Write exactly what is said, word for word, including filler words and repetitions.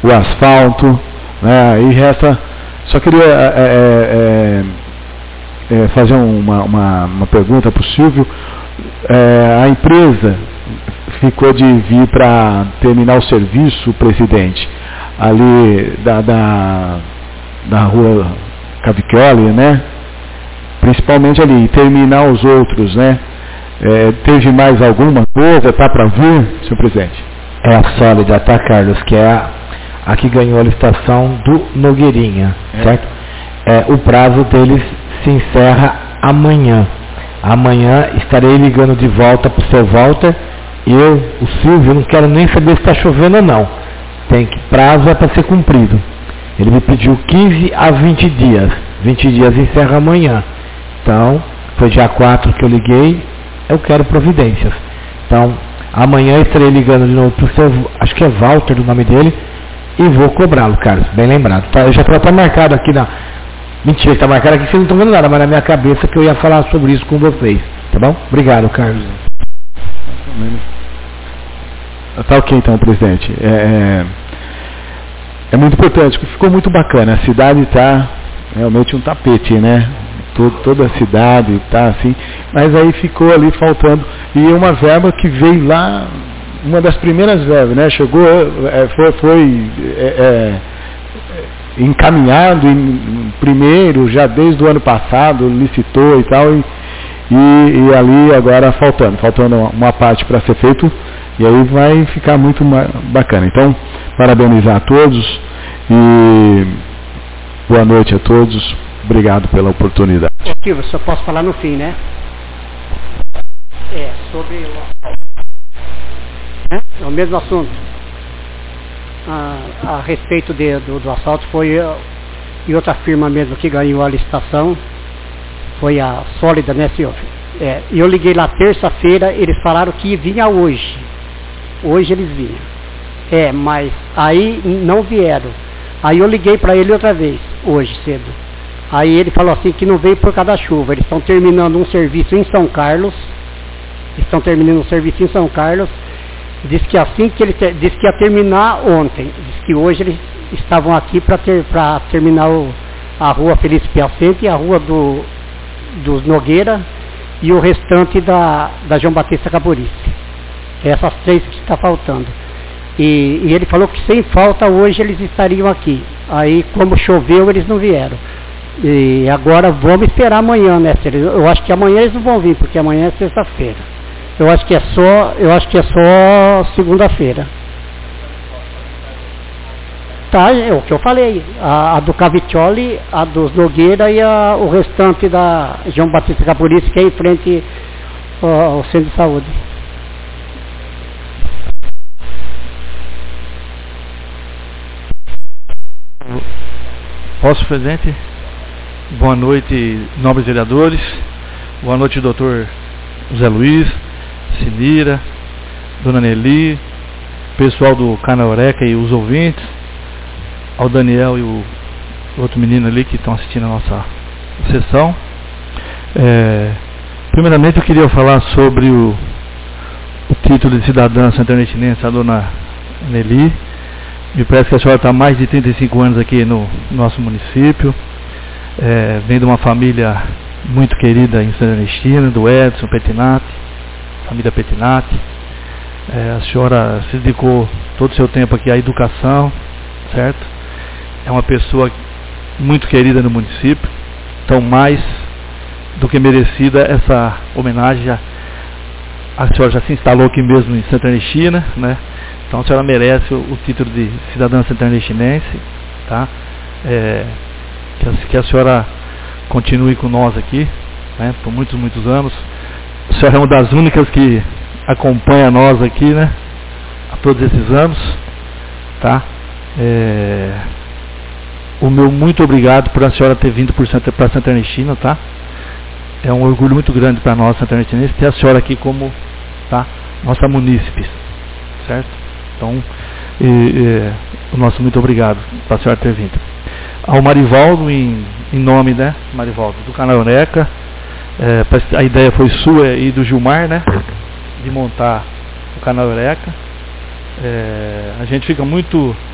o asfalto, né? Aí resta, só queria é, é, é, fazer uma, uma, uma pergunta para o Silvio. É, a empresa ficou de vir para terminar o serviço, presidente, ali da, da, da rua Cavicchioli, né? Principalmente ali, terminar os outros, né? É, teve mais alguma coisa, tá para vir, senhor presidente? É a Sólida, tá, Carlos, que é a, a que ganhou a licitação do Nogueirinha, é. certo? É, o prazo deles se encerra amanhã. Amanhã estarei ligando de volta para o seu Walter. Eu, o Silvio, não quero nem saber se está chovendo ou não. Tem que prazo é para ser cumprido. Ele me pediu quinze a vinte dias. vinte dias encerra amanhã. Então, foi dia quatro que eu liguei. Eu quero providências. Então, amanhã estarei ligando de novo para o seu, acho que é Walter o nome dele, e vou cobrá-lo, Carlos. Bem lembrado. Tá, eu já estou até marcado aqui na... Mentira, está marcado aqui, vocês não estão vendo nada, mas na minha cabeça que eu ia falar sobre isso com vocês. Tá bom? Obrigado, Carlos. Tá ok, então, presidente. É, é, é muito importante, porque ficou muito bacana. A cidade está realmente um tapete, né? Todo, toda a cidade está assim, mas aí ficou ali faltando. E uma verba que veio lá, uma das primeiras verbas, né? Chegou, é, foi, foi é, é, encaminhado em, primeiro, já desde o ano passado, licitou e tal, e, e, e ali agora faltando, faltando uma parte para ser feito. E aí vai ficar muito bacana. Então, parabenizar a todos e boa noite a todos. Obrigado pela oportunidade. Silvio, só posso falar no fim, né? É, sobre o, é, é o mesmo assunto. A, a respeito de, do, do assalto foi uh, e outra firma mesmo que ganhou a licitação. Foi a Sólida, né, senhor? É, eu liguei lá terça-feira, eles falaram que vinha hoje. Hoje eles vinham. É, mas aí não vieram. Aí eu liguei para ele outra vez, hoje cedo. Aí ele falou assim que não veio por causa da chuva. Eles estão terminando um serviço em São Carlos. Estão terminando um serviço em São Carlos. Diz que assim que ele ter, disse que ia terminar ontem. Diz que hoje eles estavam aqui para ter, para terminar o, a rua Felício Piacente e a rua do, dos Nogueira e o restante da, da João Batista Capurice. Essas três que está faltando. E, e ele falou que sem falta hoje eles estariam aqui. Aí como choveu eles não vieram. E agora vamos esperar amanhã, né? Eu acho que amanhã eles não vão vir, porque amanhã é sexta-feira. Eu acho que é só, eu acho que é só segunda-feira. Tá, é o que eu falei. A, a do Cavicchioli, a dos Nogueira e a, o restante da João Batista Capurice, que é em frente ao, ao centro de saúde. Posso, presidente? Boa noite, nobres vereadores. Boa noite, doutor José Luiz, Sinira, dona Nelly, pessoal do Canal Eureka e os ouvintes, ao Daniel e o outro menino ali que estão assistindo a nossa sessão. É, primeiramente eu queria falar sobre o, o título de cidadã santarnechinense, a dona Nelly. Me parece que a senhora está há mais de trinta e cinco anos aqui no nosso município. É, vem de uma família muito querida em Santa Ernestina, do Edson Petinati, família Petinati. É, a senhora se dedicou todo o seu tempo aqui à educação, certo? É uma pessoa muito querida no município, então mais do que merecida essa homenagem. Já, a senhora já se instalou aqui mesmo em Santa Ernestina, né? Então a senhora merece o, o título de cidadã santarnechinense, tá? É, que, a, que a senhora continue com nós aqui, né? Por muitos, muitos anos. A senhora é uma das únicas que acompanha nós aqui, né? Há todos esses anos, tá? É, o meu muito obrigado por a senhora ter vindo para Santa Ernestina, tá? É um orgulho muito grande para nós, santarnechinenses, ter a senhora aqui como, tá? Nossa munícipe, certo? Então, e, e, o nosso muito obrigado para a senhora ter vindo. Ao Marivaldo, em, em nome, né, Marivaldo, do Canal Eureka, é, a ideia foi sua e do Gilmar, né, de montar o Canal Eureka. É, a gente fica muito